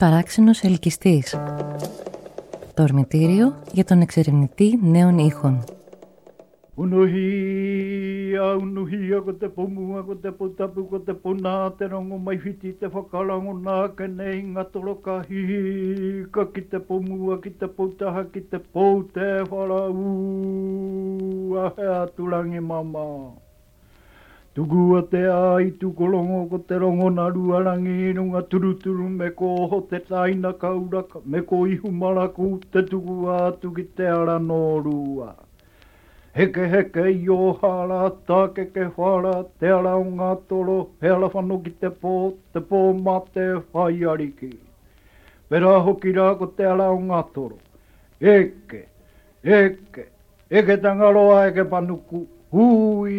παράξενος ελκυστής. Το ορμητήριο για τον εξερευνητή νέων ήχων. Unuhia, unuhia, ko te pomua, ko te potapu, ko te pona, te rongo mai whiti, te whakarango nā, ka nei ngā toro ka hika, ki te pomua, ki te potaha, ki te pou, te wharau, ahea turangi mama. Tukua te ai, tukolongo, ko te rongo na ruarangi, runga turuturu, me ko ho te taina kauraka, me ko ihu maraku, te tukua atu ki te ara no rua. Heke heke i o hara, take ke whara, te ara o ngā toro, he ala whano ki te pō mā te whai ariki. Pera hoki rā ko te ara o ngā toro. Eke tangaroa eke panuku, hui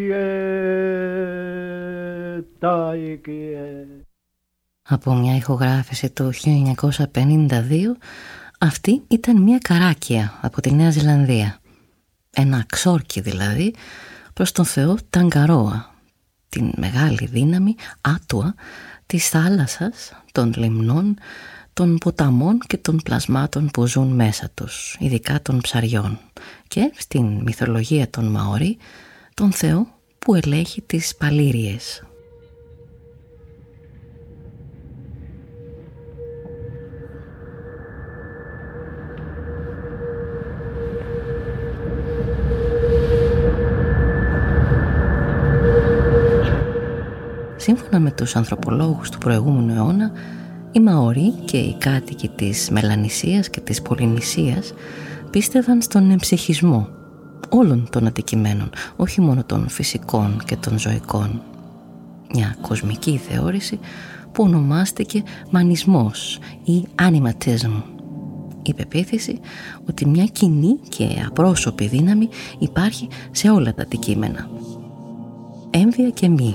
taiki Από μια ηχογράφηση του 1952, αυτή ήταν μια καράκια από τη Νέα Ζηλανδία. Ένα ξόρκι δηλαδή προς τον θεό Ταγκαρόα, την μεγάλη δύναμη άτουα της θάλασσας, των λιμνών, των ποταμών και των πλασμάτων που ζουν μέσα τους, ειδικά των ψαριών, και στην μυθολογία των Μαόρι τον θεό που ελέγχει τις παλήριες. Σύμφωνα με τους ανθρωπολόγους του προηγούμενου αιώνα, οι Μαόρι και οι κάτοικοι της Μελανησίας και της Πολυνησίας πίστευαν στον εμψυχισμό όλων των αντικειμένων, όχι μόνο των φυσικών και των ζωικών. Μια κοσμική θεώρηση που ονομάστηκε μανισμός ή animatism. Η πεποίθηση ότι μια κοινή και απρόσωπη δύναμη υπάρχει σε όλα τα αντικείμενα. Έμβια και μη.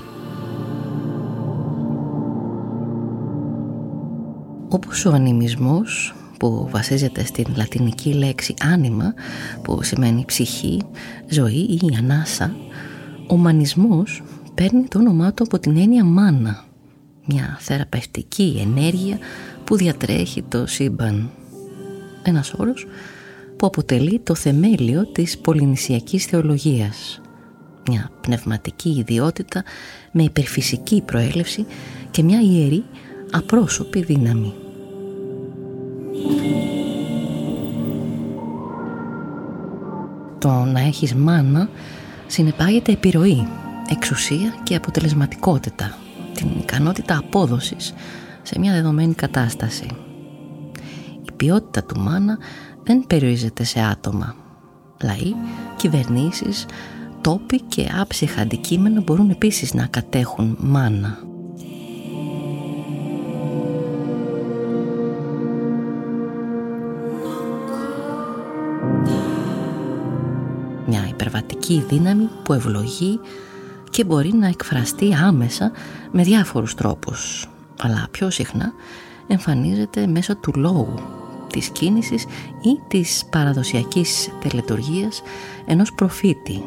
Όπως ο ανιμισμός, που βασίζεται στην λατινική λέξη άνιμα, που σημαίνει ψυχή, ζωή ή ανάσα, ο μανισμός παίρνει το όνομά του από την έννοια μάνα, μια θεραπευτική ενέργεια που διατρέχει το σύμπαν. Ένας όρος που αποτελεί το θεμέλιο της πολυνησιακής θεολογίας, μια πνευματική ιδιότητα με υπερφυσική προέλευση και μια ιερή απρόσωπη δύναμη. Το να έχεις μάνα συνεπάγεται επιρροή, εξουσία και αποτελεσματικότητα, την ικανότητα απόδοσης σε μια δεδομένη κατάσταση. Η ποιότητα του μάνα δεν περιορίζεται σε άτομα. Λαοί, κυβερνήσεις, τόποι και άψυχα αντικείμενα μπορούν επίσης να κατέχουν μάνα. Μια υπερβατική δύναμη που ευλογεί και μπορεί να εκφραστεί άμεσα με διάφορους τρόπους, αλλά πιο συχνά εμφανίζεται μέσω του λόγου, της κίνησης ή της παραδοσιακής τελετουργίας ενός προφήτη.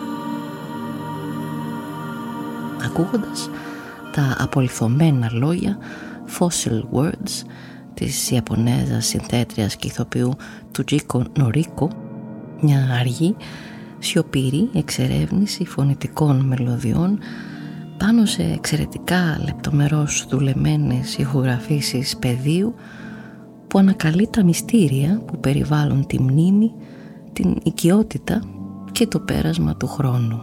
Ακούγοντας τα απολιθωμένα λόγια fossil words της Ιαπωνέζας συνθέτριας και ηθοποιού Τουτζίκο Νορίκο, μια αργή σιωπηρή εξερεύνηση φωνητικών μελωδιών πάνω σε εξαιρετικά λεπτομερώς δουλεμένες ηχογραφήσεις πεδίου που ανακαλεί τα μυστήρια που περιβάλλουν τη μνήμη, την οικειότητα και το πέρασμα του χρόνου.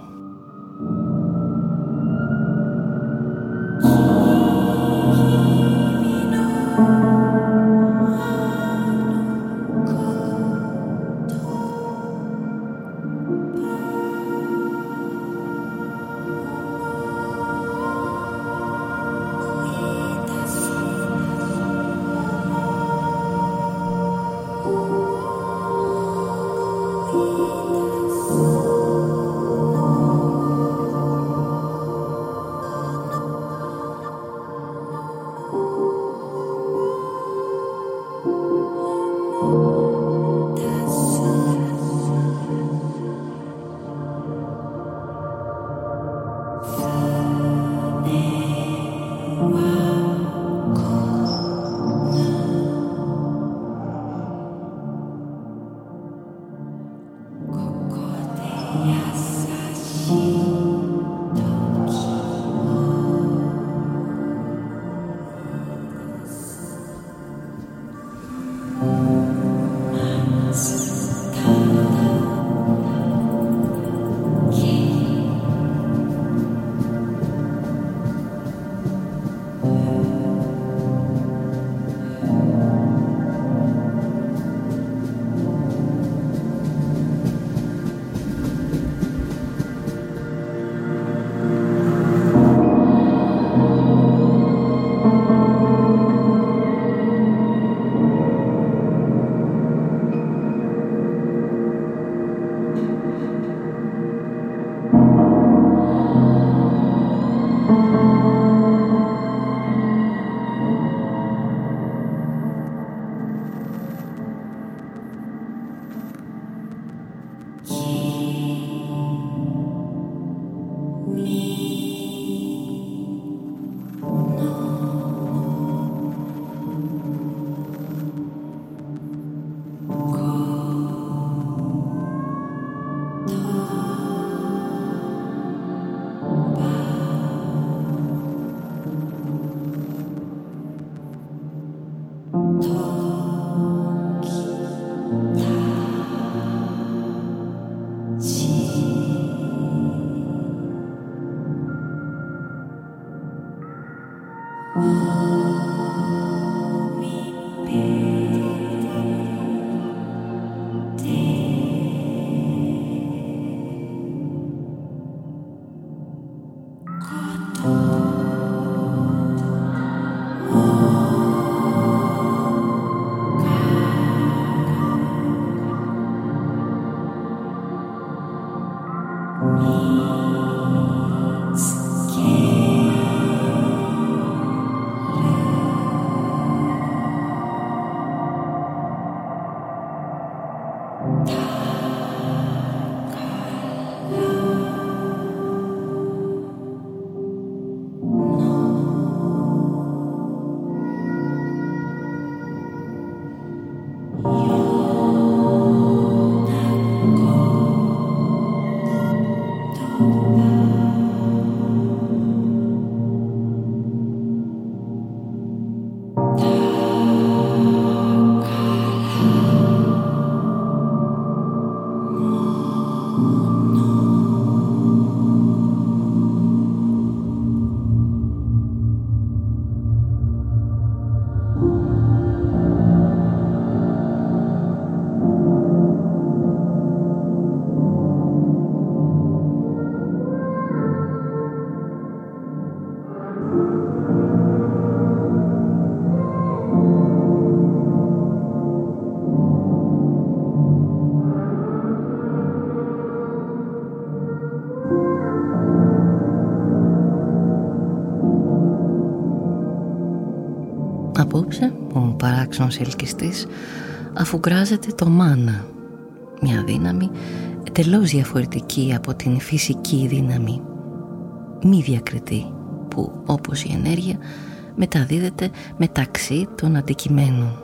Απόψε ο παράξενος ελκυστής αφουγκράζεται το μάνα, μια δύναμη εντελώς διαφορετική από την φυσική δύναμη, μη διακριτή, που όπως η ενέργεια μεταδίδεται μεταξύ των αντικειμένων.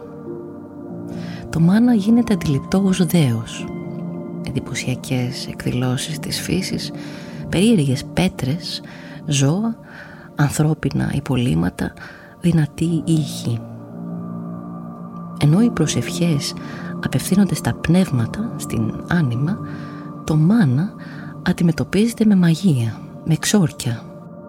Το μάνα γίνεται αντιληπτό ως δέος, εντυπωσιακές εκδηλώσεις της φύσης, περίεργες πέτρες, ζώα, ανθρώπινα υπολείμματα, δυνατή ήχη. Ενώ οι προσευχές απευθύνονται στα πνεύματα, στην άνιμα, το μάνα αντιμετωπίζεται με μαγεία, με ξόρκια.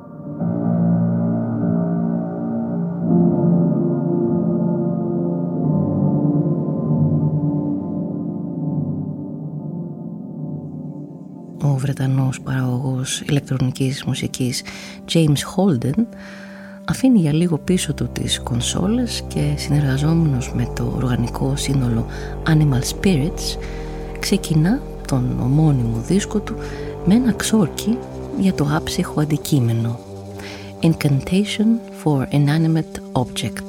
Ο Βρετανός παραγωγός ηλεκτρονικής μουσικής James Holden αφήνει για λίγο πίσω του τις κονσόλες και, συνεργαζόμενος με το οργανικό σύνολο Animal Spirits, ξεκινά τον ομώνυμο δίσκο του με ένα ξόρκι για το άψυχο αντικείμενο, Incantation for Inanimate Object.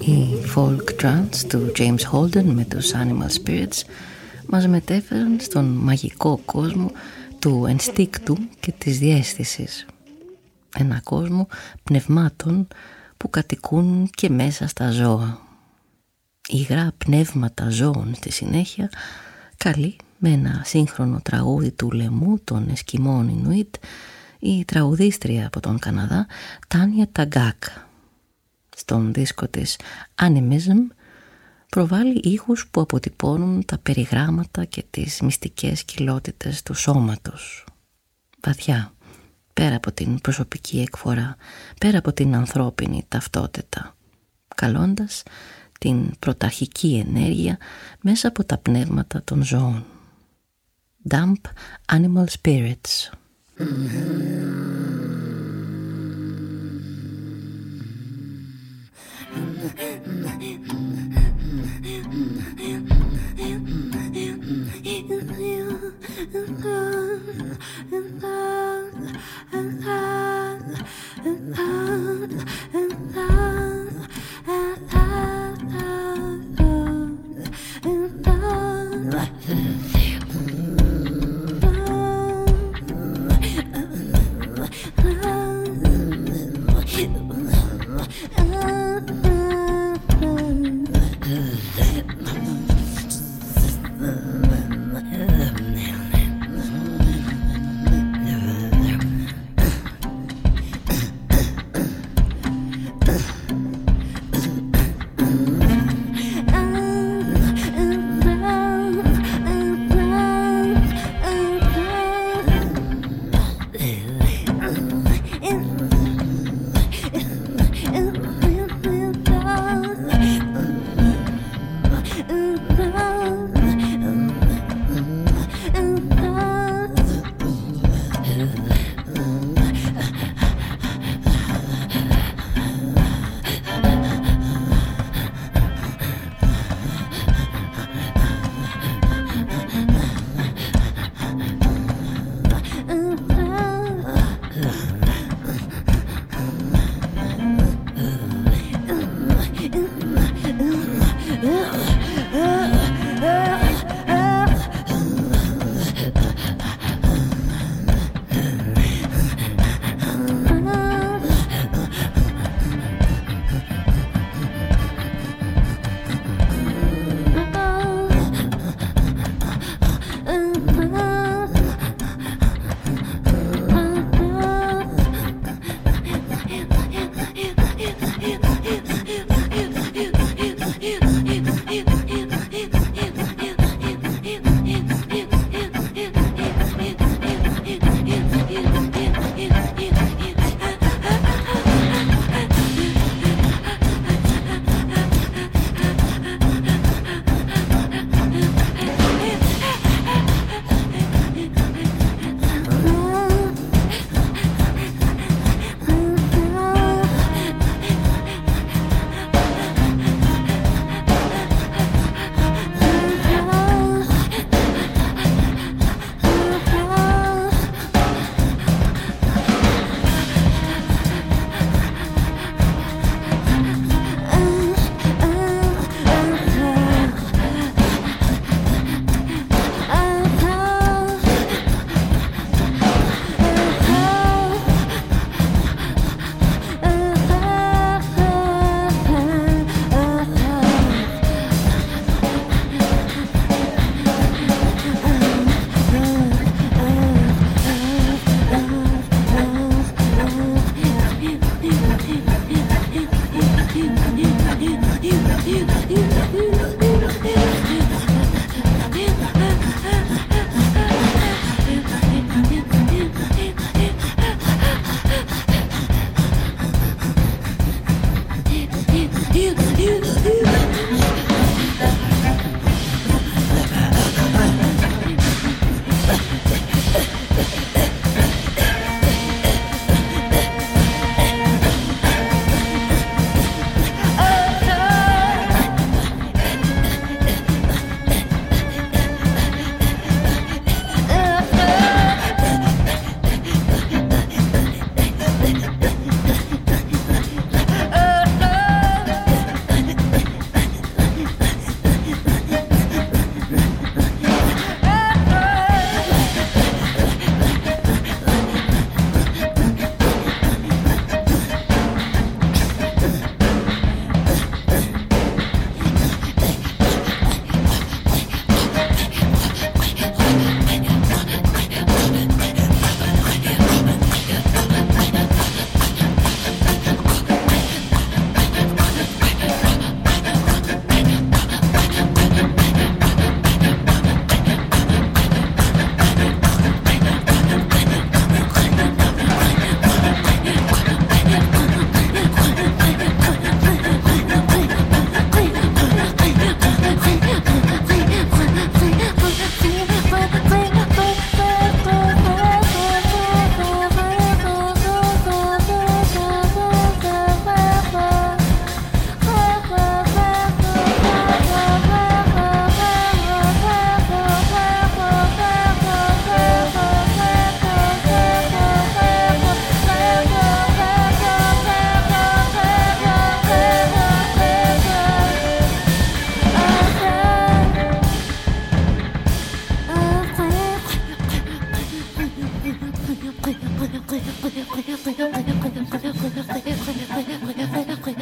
Οι folk trance του James Holden με τους Animal Spirits μας μετέφεραν στον μαγικό κόσμο του ενστίκτου και της διαίσθησης. Ένα κόσμο πνευμάτων που κατοικούν και μέσα στα ζώα. Υγρά πνεύματα ζώων στη συνέχεια καλεί με ένα σύγχρονο τραγούδι του λαιμού των Εσκιμών Ινουίτ η τραγουδίστρια από τον Καναδά Τάνια Ταγκάκ. Στον δίσκο της Animism προβάλλει ήχους που αποτυπώνουν τα περιγράμματα και τις μυστικές κοιλότητες του σώματος. Βαθιά, πέρα από την προσωπική εκφορά, πέρα από την ανθρώπινη ταυτότητα, καλώντας την πρωταρχική ενέργεια μέσα από τα πνεύματα των ζώων. Damp Animal Spirits.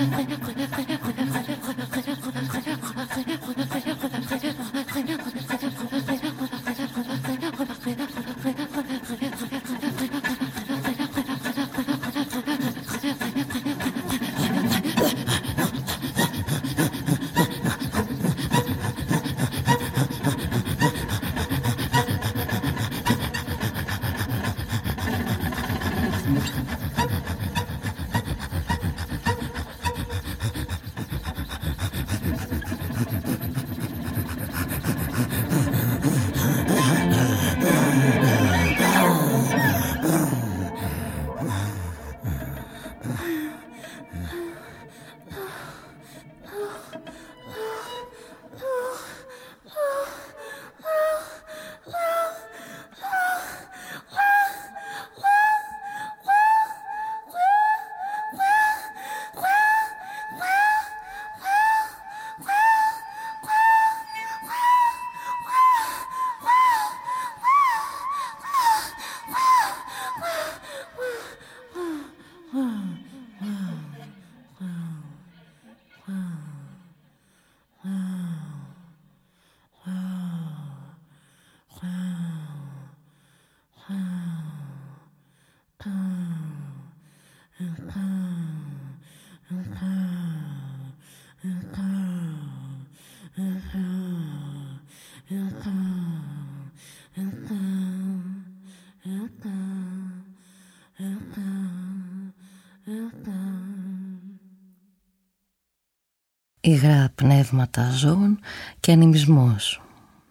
Υγρά πνεύματα ζώων και ανημισμός.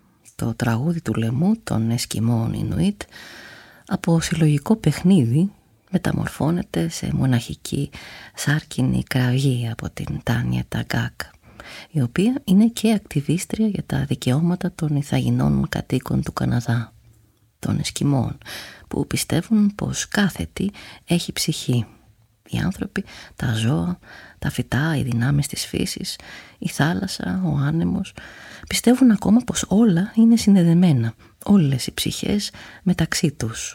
Το τραγούδι του λαιμού των Εσκιμών Ινουίτ από συλλογικό παιχνίδι μεταμορφώνεται σε μοναχική σάρκινη κραυγή από την Τάνια Ταγκάκ, η οποία είναι και ακτιβίστρια για τα δικαιώματα των ηθαγεινών κατοίκων του Καναδά, των Εσκιμών, που πιστεύουν πως κάθε τι έχει ψυχή. Οι άνθρωποι, τα ζώα, τα φυτά, οι δυνάμεις της φύσης, η θάλασσα, ο άνεμος, πιστεύουν ακόμα πως όλα είναι συνδεδεμένα, όλες οι ψυχές μεταξύ τους.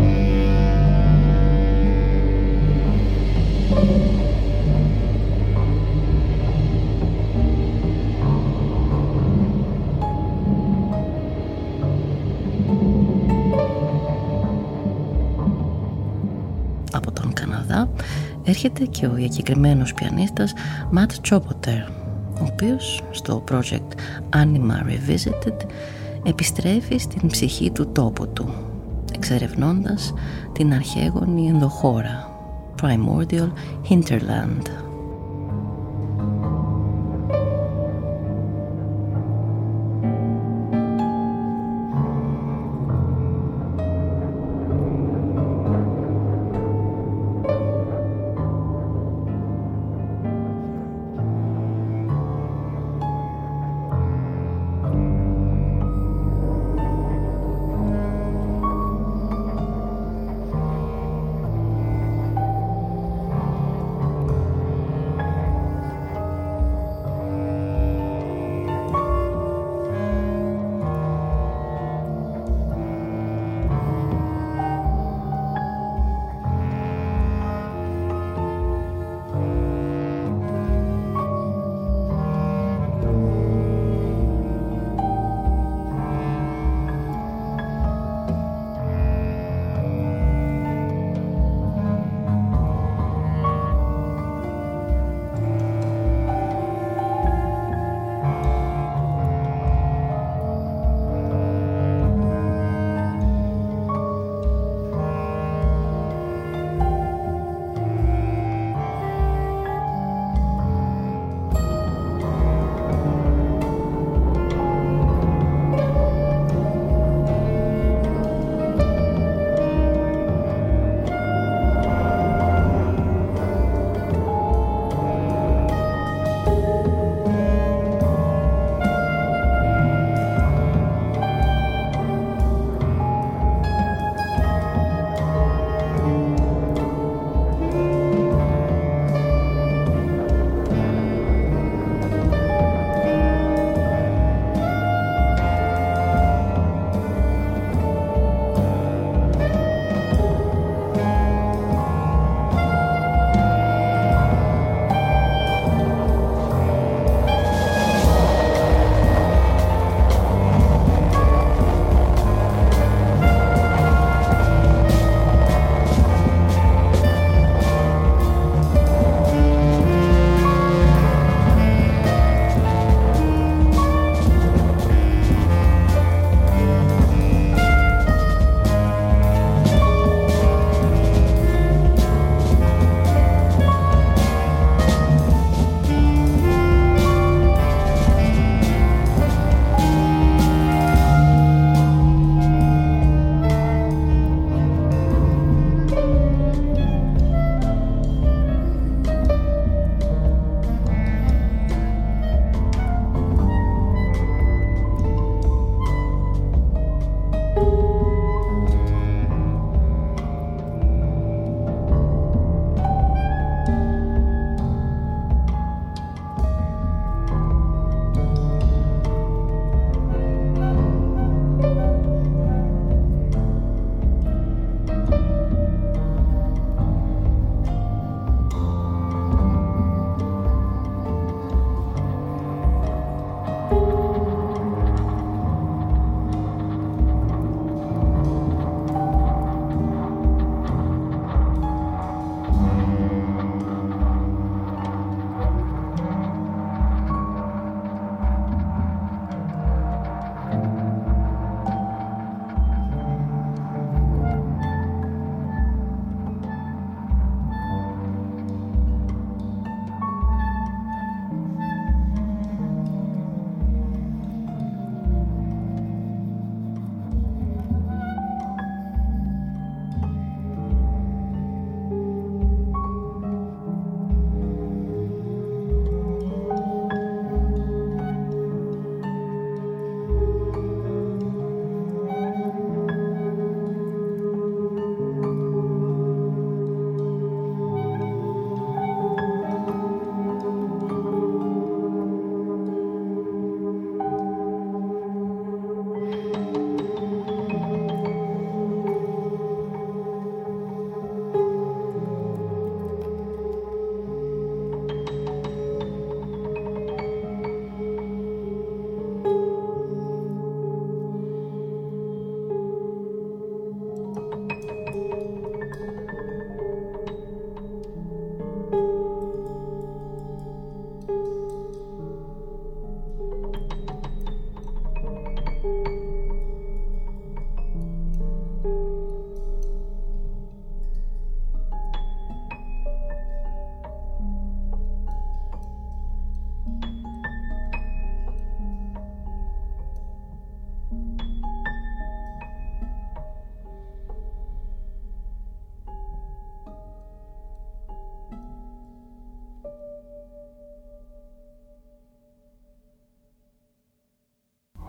Από τον Καναδά έρχεται και ο διακεκριμένος πιανίστας Matt Choboter, ο οποίος στο project Anima Revisited επιστρέφει στην ψυχή του τόπου του, εξερευνώντας την αρχαίγονη ενδοχώρα, Primordial Hinterland.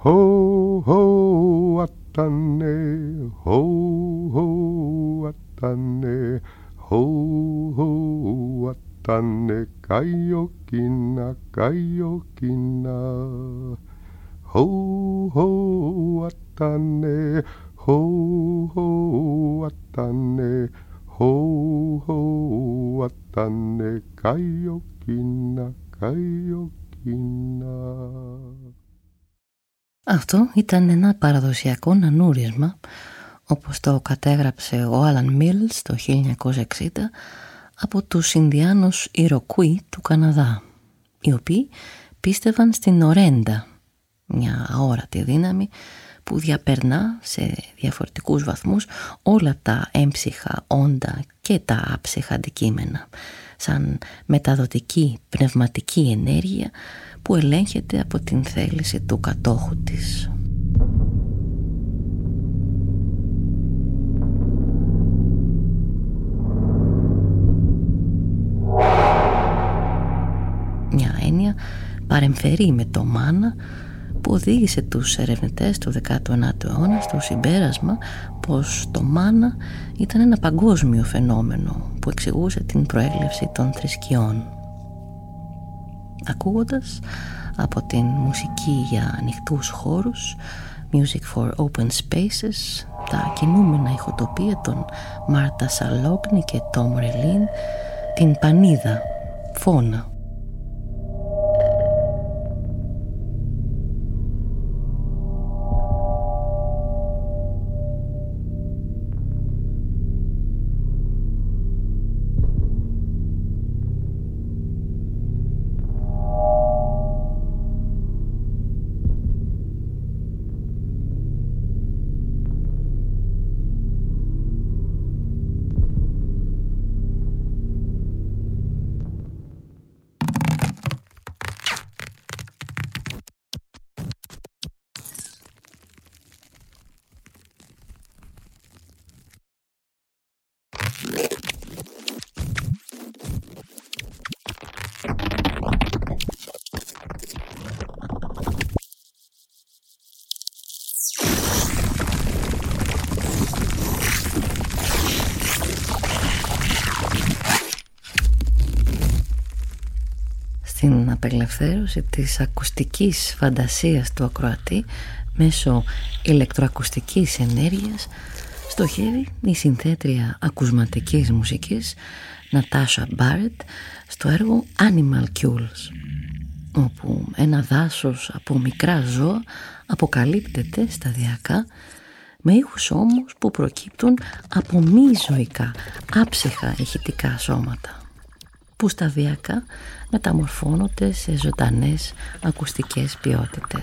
ho ho atane, ho ho atane, ho ho atane, kaiokina, kaiokina. Ho ho atane, ho ho atane, ho ho atane, kaiokina, kaiokina. Αυτό ήταν ένα παραδοσιακό νανούρισμα, όπως το κατέγραψε ο Άλαν Μίλς το 1960 από τους Ινδιάνους Ιροκούι του Καναδά, οι οποίοι πίστευαν στην Ορέντα, μια αόρατη δύναμη που διαπερνά σε διαφορετικούς βαθμούς όλα τα έμψυχα όντα και τα άψυχα αντικείμενα, σαν μεταδοτική πνευματική ενέργεια που ελέγχεται από την θέληση του κατόχου της. Μια έννοια παρεμφερεί με το μάνα που οδήγησε τους ερευνητές του 19ου αιώνα στο συμπέρασμα πως το μάνα ήταν ένα παγκόσμιο φαινόμενο που εξηγούσε την προέλευση των θρησκειών. Ακούγοντας από την μουσική για ανοιχτούς χώρους, Music for Open Spaces, τα κινούμενα ηχοτοπία των Μάρτα Σαλόγνη και Τόμ Ρελίν, την Πανίδα, Φώνα. Στην απελευθέρωση της ακουστικής φαντασίας του ακροατή μέσω ηλεκτροακουστικής ενέργειας στοχεύει η συνθέτρια ακουσματικής μουσικής Νατάσα Μπάρετ στο έργο Animal Cules, όπου ένα δάσος από μικρά ζώα αποκαλύπτεται σταδιακά, με ήχους όμως που προκύπτουν από μη ζωικά, άψυχα ηχητικά σώματα, που σταδιακά μεταμορφώνονται σε ζωντανές ακουστικές ποιότητες.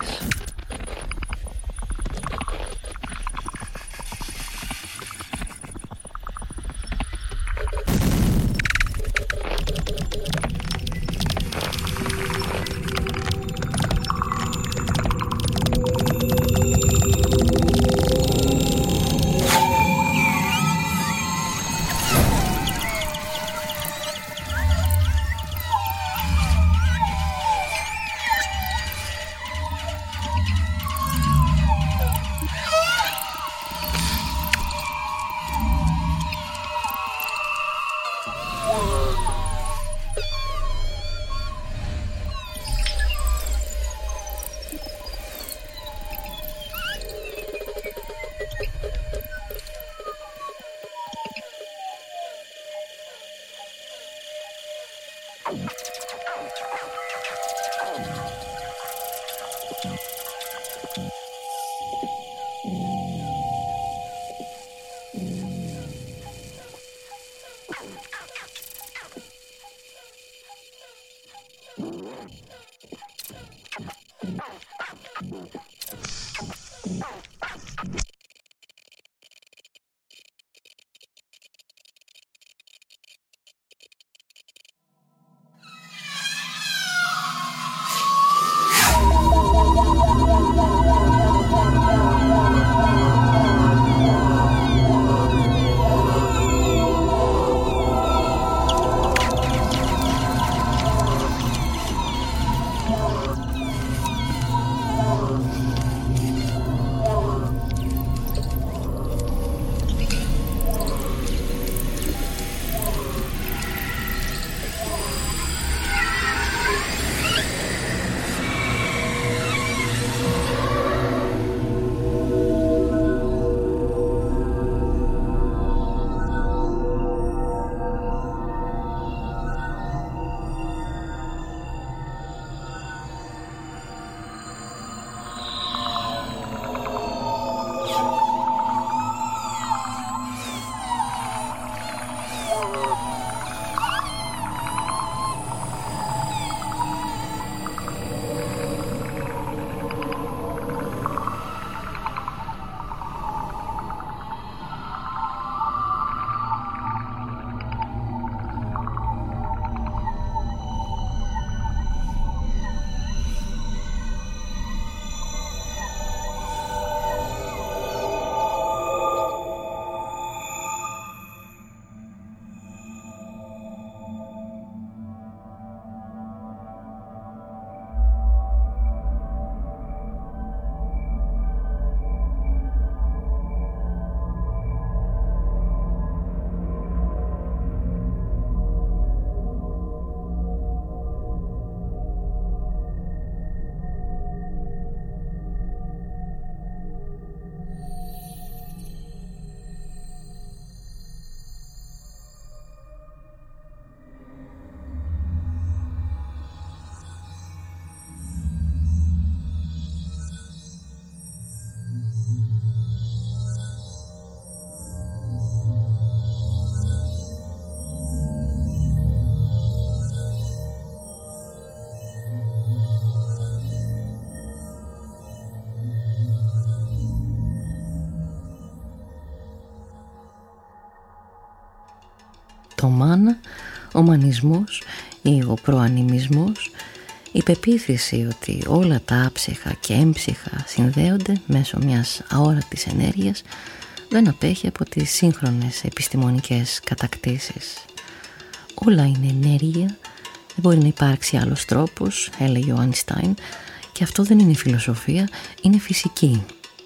Το μάνα, ο μανισμός ή ο προανιμισμός, η πεποίθηση ότι όλα τα άψυχα και έμψυχα συνδέονται μέσω μιας αόρατης ενέργειας, δεν απέχει από τις σύγχρονες επιστημονικές κατακτήσεις. Όλα είναι ενέργεια, δεν μπορεί να υπάρξει άλλος τρόπος, έλεγε ο Άινστάιν, και αυτό δεν είναι φιλοσοφία, είναι φυσική.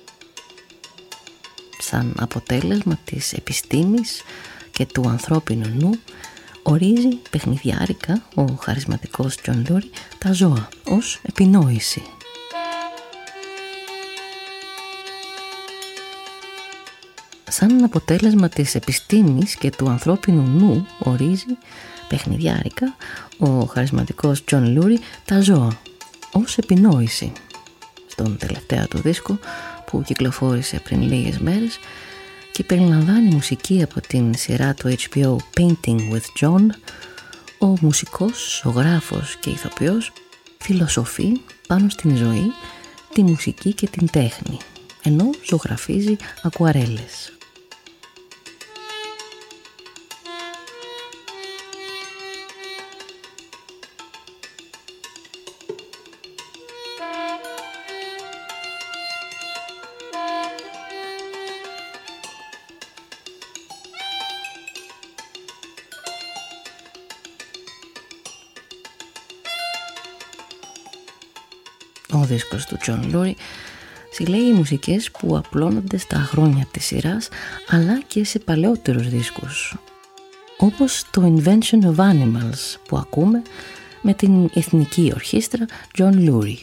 Σαν αποτέλεσμα της επιστήμης και του ανθρώπινου νου, ορίζει παιχνιδιάρικα ο χαρισματικός Τζον Λούρι τα ζώα ως επινόηση. Σαν αποτέλεσμα της επιστήμης και του ανθρώπινου νου, ορίζει παιχνιδιάρικα ο χαρισματικός Τζον Λούρι τα ζώα ως επινόηση. Στον τελευταίο του δίσκο που κυκλοφόρησε πριν λίγες μέρες και περιλαμβάνει μουσική από την σειρά του HBO Painting with John, ο μουσικός, ζωγράφος και ηθοποιός φιλοσοφεί πάνω στην ζωή, τη μουσική και την τέχνη, ενώ ζωγραφίζει ακουαρέλες. Ο δίσκος του Τζον Λούρι συλλέγει μουσικές που απλώνονται στα χρόνια της σειράς, αλλά και σε παλαιότερους δίσκους, όπως το Invention of Animals που ακούμε με την Εθνική Ορχήστρα Τζον Λούρι.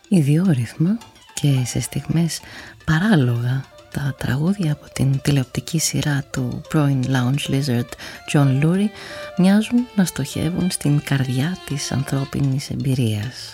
ιδιόρυθμα και σε στιγμές παράλογα τα τραγούδια από την τηλεοπτική σειρά του πρώην Lounge Lizard John Lurie μοιάζουν να στοχεύουν στην καρδιά της ανθρώπινης εμπειρίας.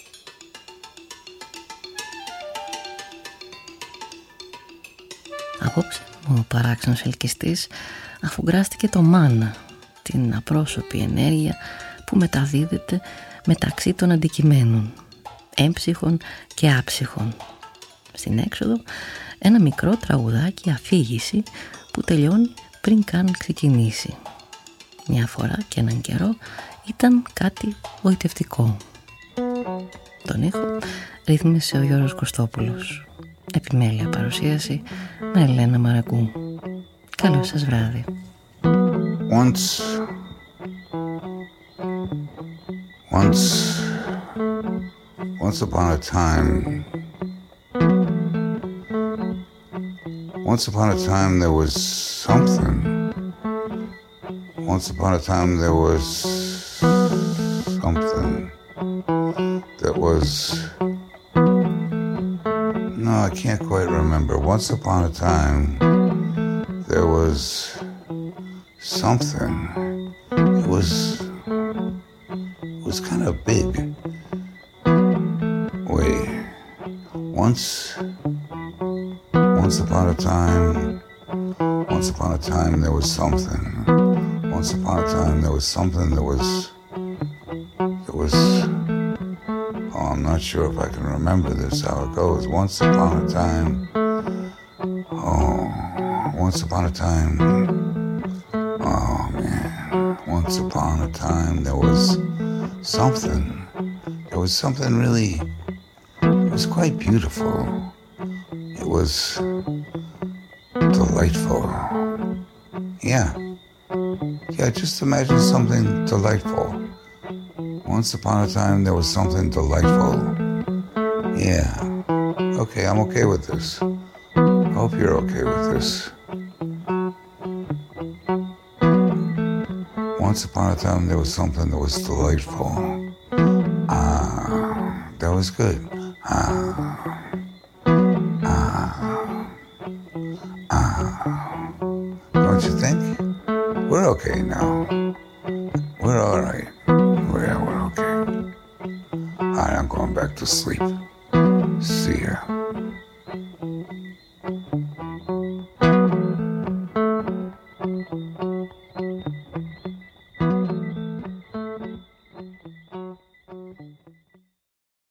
Απόψε ο παράξενος ελκυστής αφουγκράστηκε το μάνα, την απρόσωπη ενέργεια που μεταδίδεται μεταξύ των αντικειμένων, έμψυχων και άψυχων. Στην έξοδο ένα μικρό τραγουδάκι αφήγηση που τελειώνει πριν καν ξεκινήσει. Μια φορά και έναν καιρό ήταν κάτι γοητευτικό. Τον ήχο ρύθμισε ο Γιώργος Κωστόπουλος. Επιμέλεια παρουσίαση με Ελένα Μαρακού. Καλό σας βράδυ. Once upon a time there was something. Once upon a time there was something that was... No, I can't quite remember. Once upon a time there was something. It was kind of big. Wait. Once upon a time there was something. Once upon a time there was something that was oh, I'm not sure if I can remember this, how it goes. Once upon a time oh man, once upon a time there was something really, it was quite beautiful. It was delightful. Yeah, just imagine something delightful. Once upon a time there was something delightful. Yeah, okay, I'm okay with this. I hope you're okay with this. Once upon a time there was something that was delightful. That was good. Don't you think? We're okay now. We're all right. Yeah, we're okay. All right, I'm going back to sleep.